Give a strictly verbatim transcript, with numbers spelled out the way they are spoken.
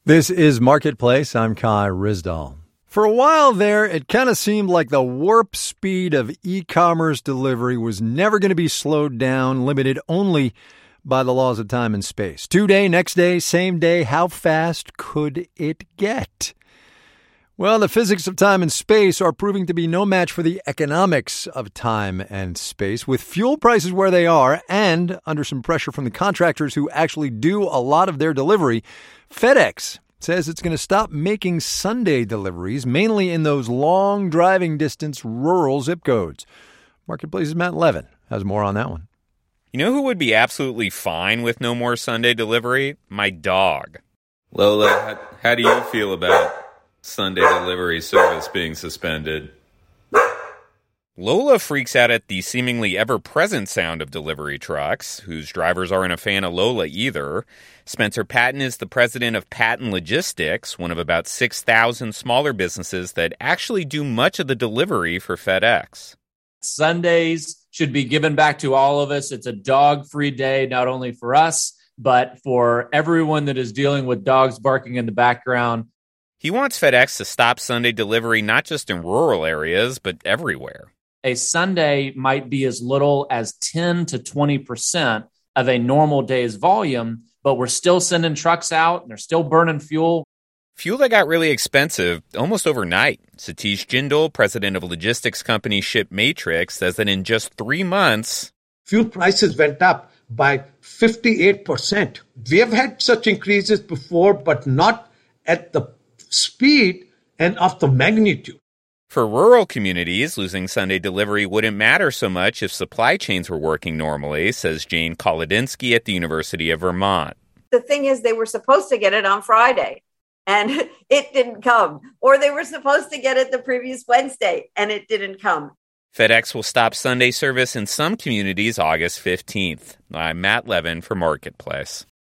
This is Marketplace. I'm Kai Ryssdal. For a while there, it kind of seemed like the warp speed of e-commerce delivery was never going to be slowed down, limited only by the laws of time and space. Two day, next day, same day, how fast could it get? Well, the physics of time and space are proving to be no match for the economics of time and space. With fuel prices where they are and under some pressure from the contractors who actually do a lot of their delivery, FedEx says it's going to stop making Sunday deliveries, mainly in those long driving distance rural zip codes. Marketplace's Matt Levin has more on that one. You know who would be absolutely fine with no more Sunday delivery? My dog. Lola, how, how do you feel about Sunday delivery service being suspended? Lola freaks out at the seemingly ever-present sound of delivery trucks, whose drivers aren't a fan of Lola either. Spencer Patton is the president of Patton Logistics, one of about six thousand smaller businesses that actually do much of the delivery for FedEx. Sundays should be given back to all of us. It's a dog-free day, not only for us, but for everyone that is dealing with dogs barking in the background. He wants FedEx to stop Sunday delivery not just in rural areas, but everywhere. A Sunday might be as little as ten to twenty percent of a normal day's volume, but we're still sending trucks out and they're still burning fuel. Fuel that got really expensive almost overnight. Satish Jindal, president of logistics company ShipMatrix, says that in just three months, fuel prices went up by fifty-eight percent. We have had such increases before, but not at the speed and of the magnitude. For rural communities, losing Sunday delivery wouldn't matter so much if supply chains were working normally, says Jane Kolodinsky at the University of Vermont. The thing is, they were supposed to get it on Friday, and it didn't come. Or they were supposed to get it the previous Wednesday, and it didn't come. FedEx will stop Sunday service in some communities August fifteenth. I'm Matt Levin for Marketplace.